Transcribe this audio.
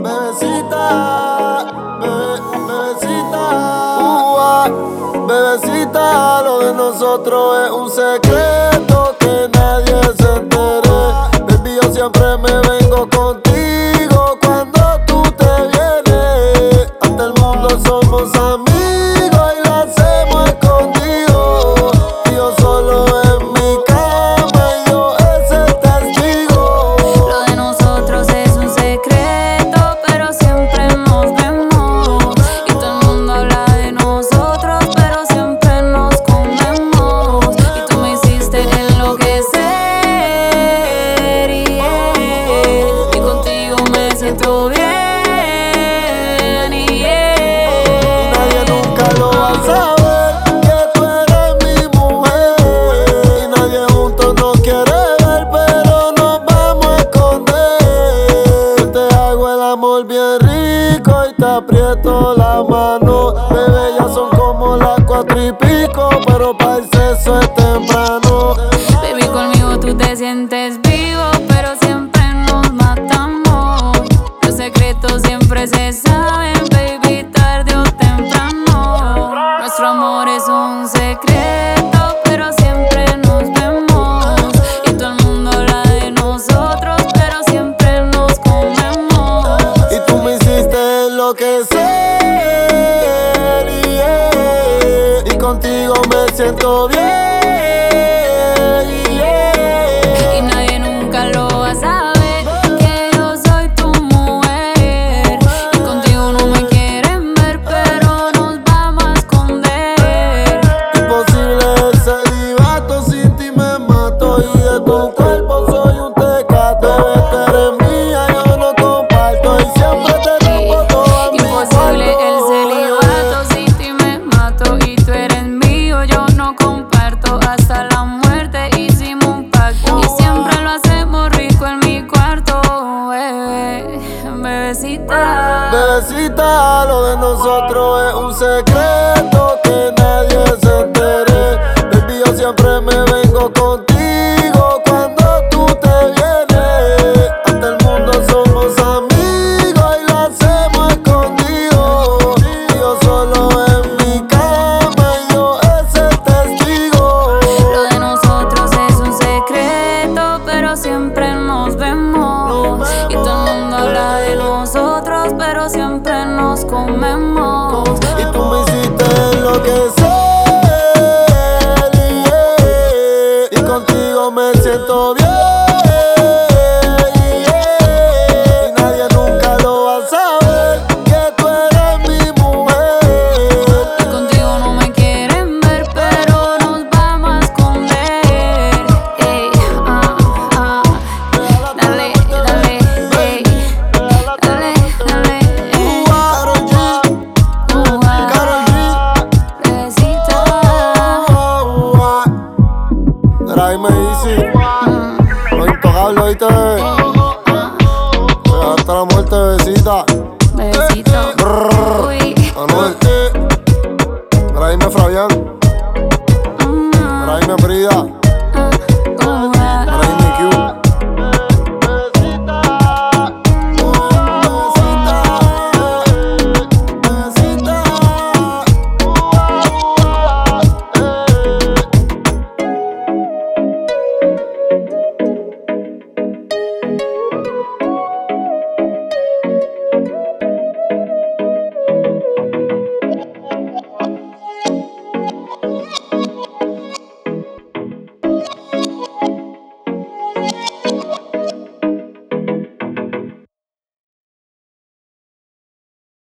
bebecita, bebecita, bebecita, lo de nosotros es un secreto que nadie se entere. Baby, yo siempre me vengo contigo cuando tú te vienes. Ante el mundo somos amigos y lo hacemos escondido. Y yo solo en mi cama y yo es el testigo. Lo de nosotros es un secreto, pero siempre nos vemos. Y todo el mundo habla de nosotros, pero siempre nos comemos. Y tú me hiciste enloquecer, y contigo me siento bien. Nadie nunca lo va a saber que tú eres mi mujer. Y nadie juntos nos quiere ver, pero nos vamos a esconder. Yo te hago el amor bien rico y te aprieto la mano. Bebé, ya son como las 4:00, pero para el sexo es temprano. Baby, conmigo tú te sientes vivo, pero siempre nos matamos. Los secretos siempre se saben, baby, tarde o temprano. Nuestro amor es un secreto, pero siempre nos vemos. Y todo el mundo habla de nosotros, pero siempre nos comemos. Y tú me hiciste enloquecer, yeah. Y contigo me siento bien, yeah. Y nadie nunca lo va a saber que yo soy tu mujer. Y contigo no me quieren ver, pero nos vamos a esconder. Imposible el celibato, sin ti me mato. Y de tu cuerpo soy un tecato. Bebé, tú eres mía, yo no comparto. Y siempre te rompo todo mi Imposible el cuarto. celibato, sin ti me mato. Y tú eres mío, yo no comparto. Hasta la muerte hicimos un pacto. Y siempre lo hacemos rico en mi cuarto, bebé, bebecita. Bebecita, lo de nosotros es un secreto